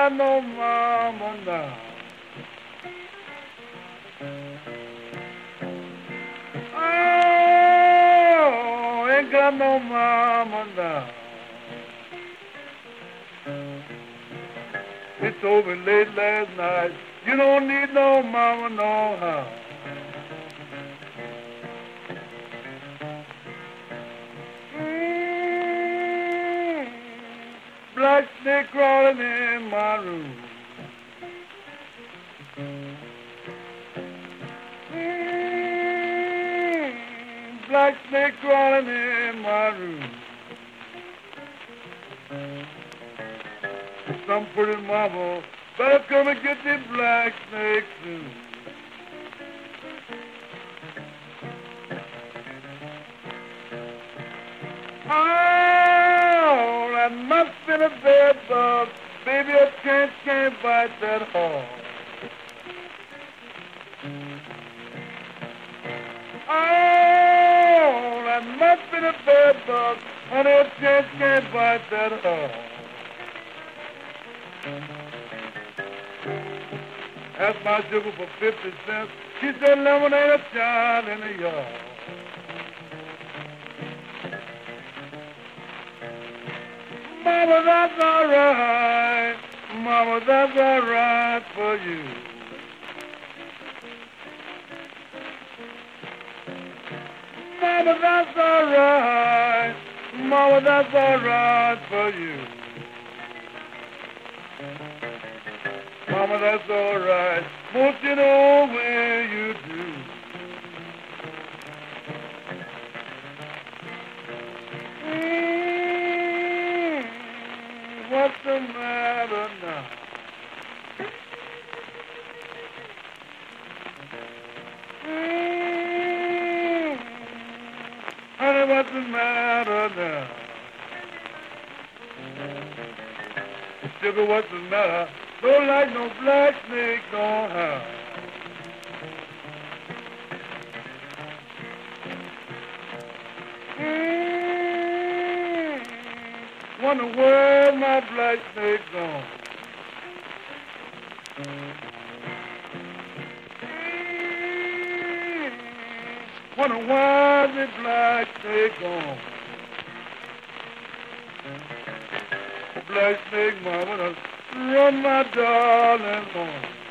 got no mama now. Oh, ain't got no mama now. He told me late last night, you don't need no mama no how. Black snake crawling in my room. Black snake crawling in my room. Some pretty mama better come and get the black snake soon. Oh, that must be a bed bug. Baby, I can't bite that hard. Oh, that must be a bed bug. Honey, I can't bite that hard. Asked my sugar for 50 cents. She said, lemon ain't a child in the yard. Mama, that's all right. Mama, that's all right for you. Mama, that's all right. Mama, that's all right for you. Mama, that's all right. Won't you know where you do? What's the matter now? Honey, what's the matter now? Sugar, what's the matter? Don't like no black snake, don't have. Wonder where my black snake gone. Wonder why the black snake gone. Black snake mama done run my darling home.